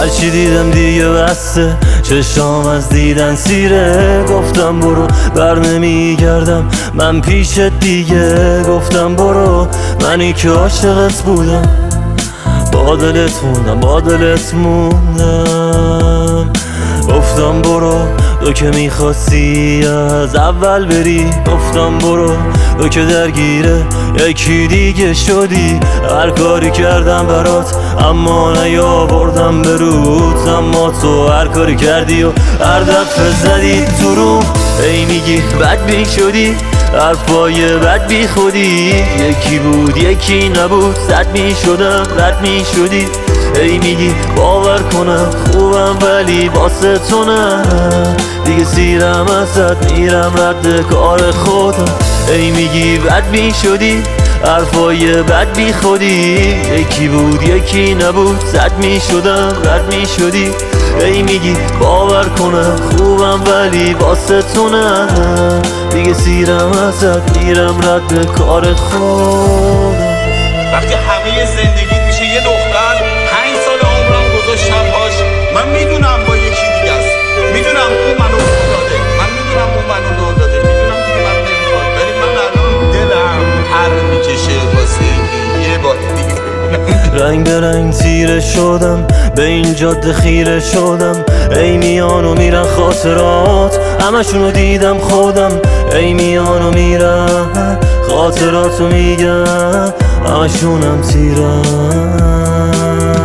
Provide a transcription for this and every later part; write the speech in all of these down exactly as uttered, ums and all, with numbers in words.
هرچی دیدم دیگه بسته، چشام از دیدن سیره. گفتم برو بر نمیگردم من پیشت دیگه. گفتم برو منی که عاشقت بودم، با دلت موندم با دلت موندم. گفتم برو تو که میخواستی از اول بری. گفتم برو تو که درگیره یکی دیگه شدی. هر کاری کردم برات اما نیاوردم به روت، اما تو هر کاری کردی و هر دفعه زدی تو روم. ای میگی بدبین شدی، حرفای بد بی خودی. یکی بود یکی نبود، زد می شدم رد می شدی. ای میگی باور کنم خوبم ولی واسه تو نه. دیگه سیرم ازت میرم رد کار خودم. ای میگی بدبین شدی، حرفای بد بی خودی. یکی بود یکی نبود، زد می شدم رد می شدی. ای میگی باور کنم خوبم ولی واسه تو نه. دیگه سیرم ازت میرم رد کار خودم. وقتی همه زندگیت میشه یه دختر، پنج سال عمرم گذاشتم پاش. من میدونم با یکی دیگه است، میدونم اون منو لو داده، من میدونم اون منو لو داده، میدونم دیگه من نمیخواد، ولی من الان دلم پر میکشه واسه اینکه یه بار دیگه رنگ به رنگ تیره شدم، به این جاده خیره شدم. ای میان و میرن خاطرات، همشونو دیدم خودم. ای میان و میرن خاطراتو میگم، همشونم تیرم.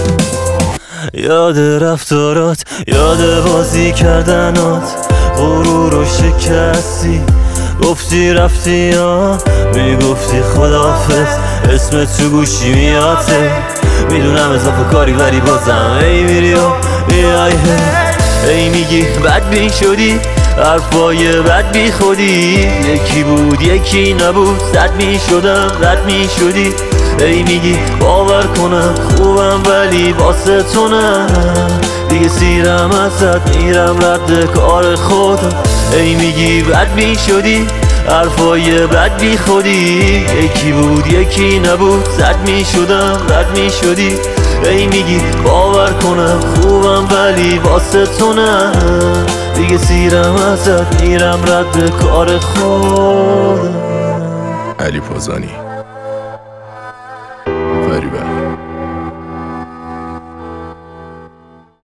یاد رفتارات، یاد بازی کردنات، غرور و شکستی. گفتی رفتی یا میگفتی خداحافظ، اسم تو گوشی میاته. میدونم اضافه کاری ولی بازم ای میری و میای. ای میگی بدبین شدی، حرفای بد بی خودی. یکی بود یکی نبود، زد می شدم رد می شدی. ای میگی باور کنم خوبم ولی واسه تو نه. دیگه سیرم ازت میرم رد کار خودم. ای میگی بدبین شدی، حرفای بد بی خودی. یکی بود یکی نبود، زد می شدم رد می شدی. ای میگی باور کنم خوبم ولی واسه تو نه. دیگه سیرم ازت میرم رد کار خودم. علی پازانی، فریبه.